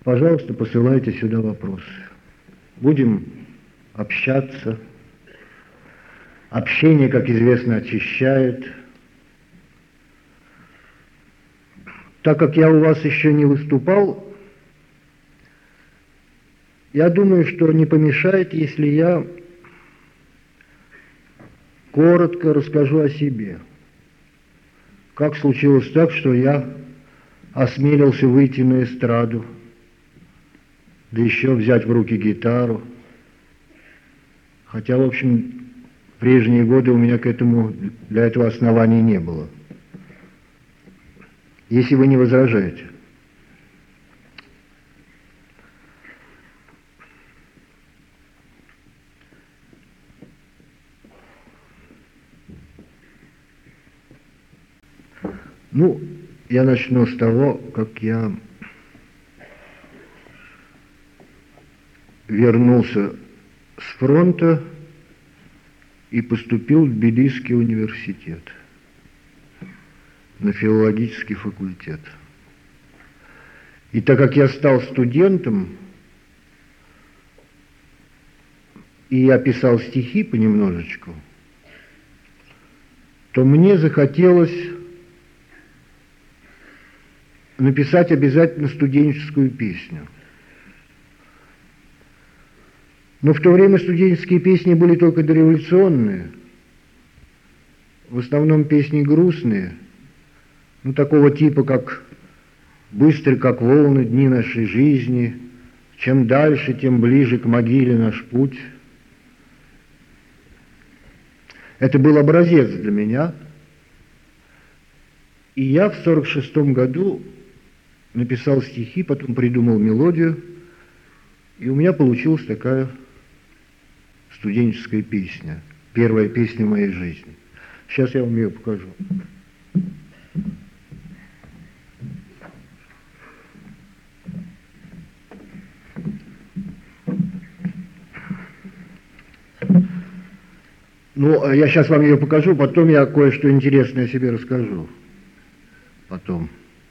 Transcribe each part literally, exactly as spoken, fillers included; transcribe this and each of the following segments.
пожалуйста, посылайте сюда вопросы. Будем общаться. Общение, как известно, очищает. Так как я у вас еще не выступал, я думаю, что не помешает, если я коротко расскажу о себе. Как случилось так, что я осмелился выйти на эстраду, да еще взять в руки гитару. Хотя, в общем, в прежние годы у меня к этому, для этого оснований не было. Если вы не возражаете. Ну, я начну с того, как я вернулся с фронта и поступил в Тбилисский университет, на филологический факультет. И так как я стал студентом, и я писал стихи понемножечку, то мне захотелось написать обязательно студенческую песню. Но в то время студенческие песни были только дореволюционные, в основном песни грустные, ну, такого типа, как «Быстры, как волны, дни нашей жизни», «Чем дальше, тем ближе к могиле наш путь». Это был образец для меня. И я в сорок шестом году написал стихи, потом придумал мелодию, и у меня получилась такая студенческая песня, первая песня в моей жизни. Сейчас я вам ее покажу. Ну, я сейчас вам ее покажу, потом я кое-что интересное о себе расскажу. Потом.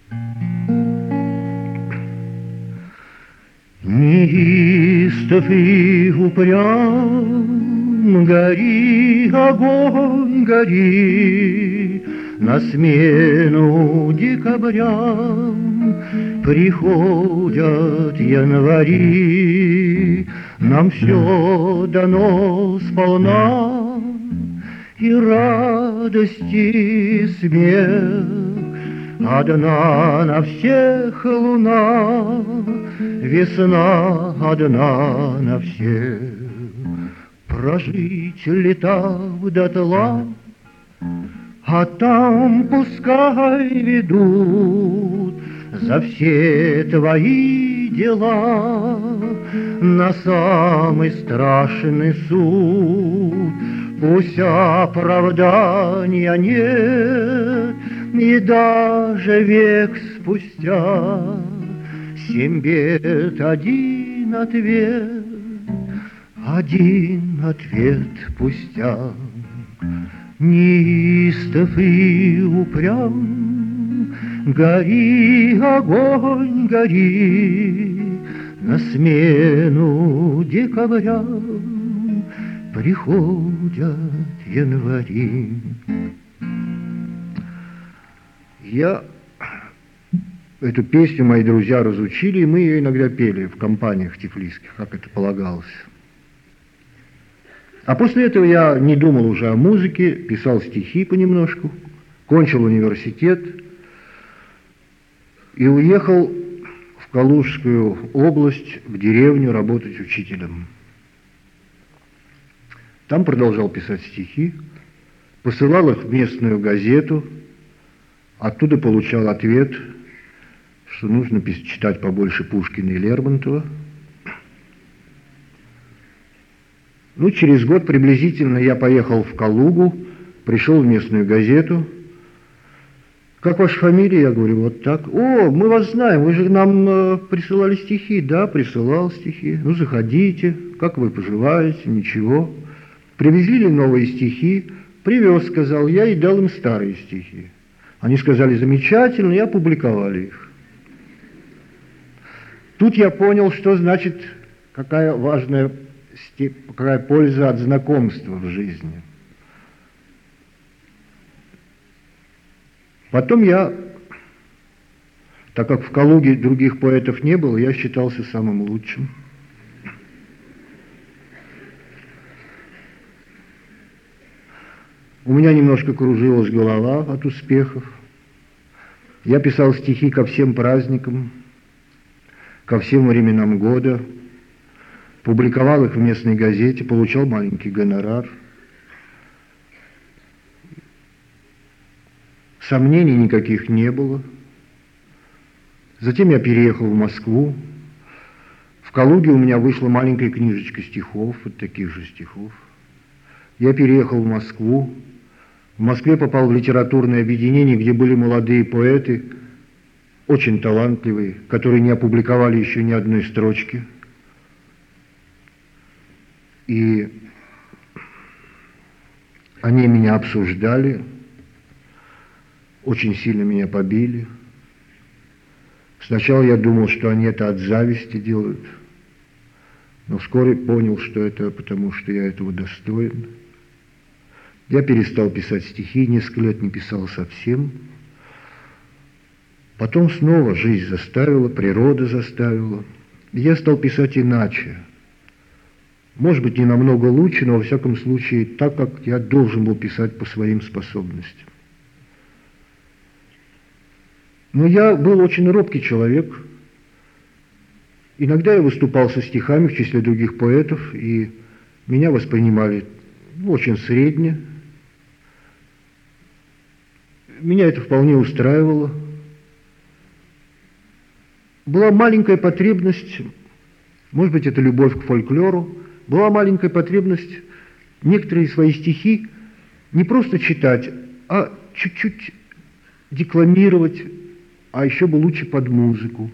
Неистов и упрям, гори, огонь, гори, на смену декабрям приходят январи, нам все дано сполна, и радость, и смех, одна на всех луна, весна одна на всех. Прожить лета дотла, а там пускай ведут за все твои дела на самый страшный суд. Пусть оправдания нет, и даже век спустя семь бед, один ответ, один ответ пустяк. Неистов и упрям, гори, огонь, гори, на смену декабря приходят январи. Я эту песню мои друзья разучили, и мы ее иногда пели в компаниях тифлисских, как это полагалось. А после этого я не думал уже о музыке, писал стихи понемножку, кончил университет и уехал в Калужскую область, в деревню, работать учителем. Там продолжал писать стихи, посылал их в местную газету, оттуда получал ответ, что нужно читать побольше Пушкина и Лермонтова. Ну, через год приблизительно я поехал в Калугу, пришел в местную газету. «Как ваша фамилия?» Я говорю, вот так. «О, мы вас знаем, вы же нам э, присылали стихи». «Да, присылал стихи». «Ну, заходите, как вы поживаете?» «Ничего». «Привезли ли новые стихи?» «Привез», сказал я, и дал им старые стихи. Они сказали, замечательно, и опубликовали их. Тут я понял, что значит, какая важная, какая польза от знакомства в жизни. Потом я, так как в Калуге других поэтов не было, я считался самым лучшим. У меня немножко кружилась голова от успехов. Я писал стихи ко всем праздникам, ко всем временам года, публиковал их в местной газете, получал маленький гонорар. Сомнений никаких не было. Затем я переехал в Москву. В Калуге у меня вышла маленькая книжечка стихов, вот таких же стихов. Я переехал в Москву. В Москве попал в литературное объединение, где были молодые поэты, очень талантливые, которые не опубликовали еще ни одной строчки. И они меня обсуждали, очень сильно меня побили. Сначала я думал, что они это от зависти делают, но вскоре понял, что это потому, что я этого достоин. Я перестал писать стихи, несколько лет не писал совсем. Потом снова жизнь заставила, природа заставила. И я стал писать иначе. Может быть, не намного лучше, но во всяком случае так, как я должен был писать по своим способностям. Но я был очень робкий человек. Иногда я выступал со стихами в числе других поэтов, и меня воспринимали очень средне. Меня это вполне устраивало. Была маленькая потребность, может быть, это любовь к фольклору, была маленькая потребность некоторые свои стихи не просто читать, а чуть-чуть декламировать, а еще бы лучше под музыку.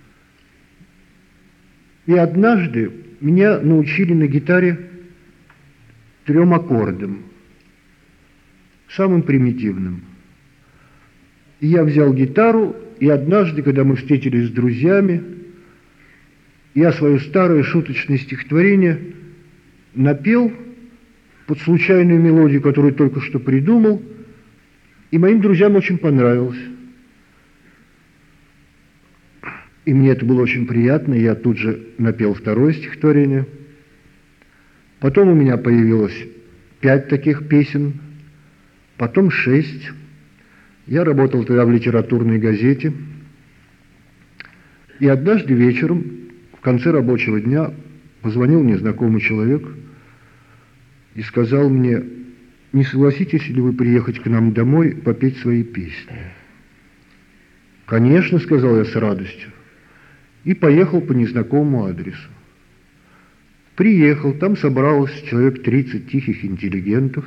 И однажды меня научили на гитаре трем аккордам, самым примитивным. И я взял гитару, и однажды, когда мы встретились с друзьями, я свое старое шуточное стихотворение напел под случайную мелодию, которую только что придумал, и моим друзьям очень понравилось. И мне это было очень приятно, я тут же напел второе стихотворение. Потом у меня появилось пять таких песен, потом шесть. Я работал тогда в литературной газете, и однажды вечером, в конце рабочего дня, позвонил мне знакомый человек и сказал мне: не согласитесь ли вы приехать к нам домой попеть свои песни? Конечно, сказал я с радостью, и поехал по незнакомому адресу. Приехал, там собралось человек тридцать тихих интеллигентов.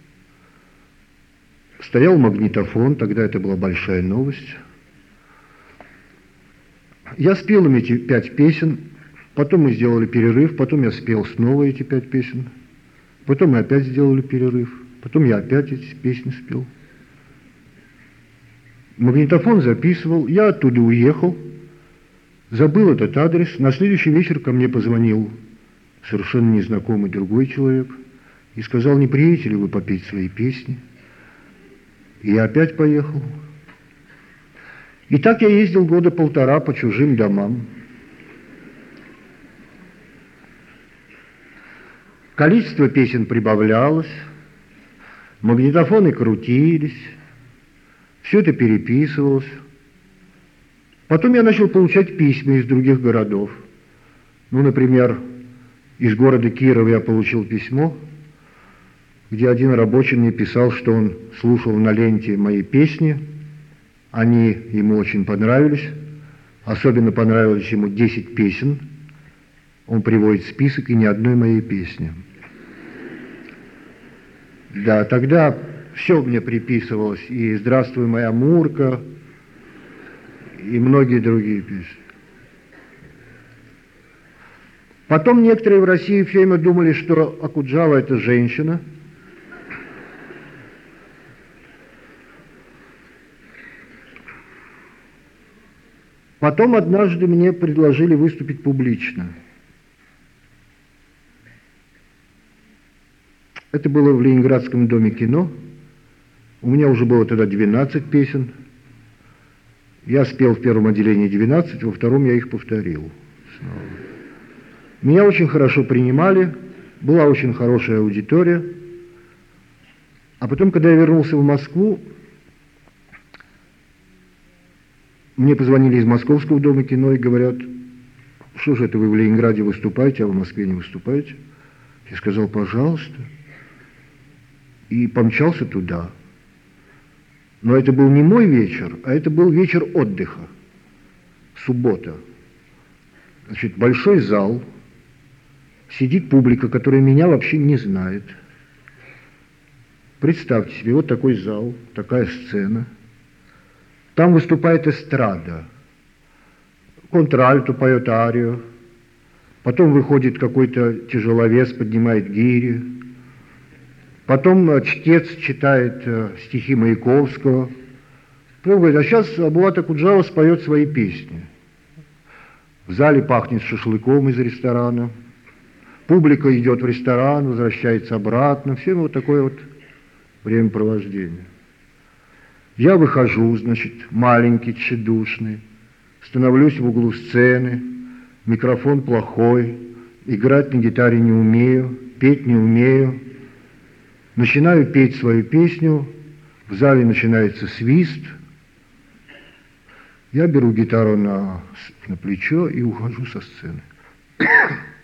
Стоял магнитофон, тогда это была большая новость. Я спел им эти пять песен, потом мы сделали перерыв, потом я спел снова эти пять песен, потом мы опять сделали перерыв, потом я опять эти песни спел. Магнитофон записывал, я оттуда уехал, забыл этот адрес. На следующий вечер ко мне позвонил совершенно незнакомый другой человек и сказал: не приедете ли вы попеть свои песни? И я опять поехал. И так я ездил года полтора по чужим домам. Количество песен прибавлялось, магнитофоны крутились, все это переписывалось. Потом я начал получать письма из других городов. Ну, например, из города Кирова я получил письмо, где один рабочий мне писал, что он слушал на ленте мои песни, они ему очень понравились, особенно понравились ему десять песен, он приводит список и ни одной моей песни. Да, тогда все мне приписывалось, и «Здравствуй, моя Мурка», и многие другие песни. Потом некоторые в России все время думали, что Окуджава – это женщина. Потом однажды мне предложили выступить публично. Это было в Ленинградском доме кино. У меня уже было тогда двенадцать песен. Я спел в первом отделении двенадцать, во втором я их повторил снова. Меня очень хорошо принимали, была очень хорошая аудитория. А потом, когда я вернулся в Москву, мне позвонили из Московского дома кино и говорят: что же это вы в Ленинграде выступаете, а в Москве не выступаете? Я сказал: пожалуйста. И помчался туда. Но это был не мой вечер, а это был вечер отдыха. Суббота. Значит, большой зал. Сидит публика, которая меня вообще не знает. Представьте себе, вот такой зал, такая сцена. Там выступает эстрада. Контральто поет арию. Потом выходит какой-то тяжеловес, поднимает гири. Потом чтец читает стихи Маяковского. Потом говорит: а сейчас Булат Акуджава споет свои песни. В зале пахнет шашлыком из ресторана. Публика идет в ресторан, возвращается обратно. Все вот такое вот времяпровождение. Я выхожу, значит, маленький, тщедушный, становлюсь в углу сцены, микрофон плохой, играть на гитаре не умею, петь не умею. Начинаю петь свою песню, в зале начинается свист. Я беру гитару на, на плечо и ухожу со сцены.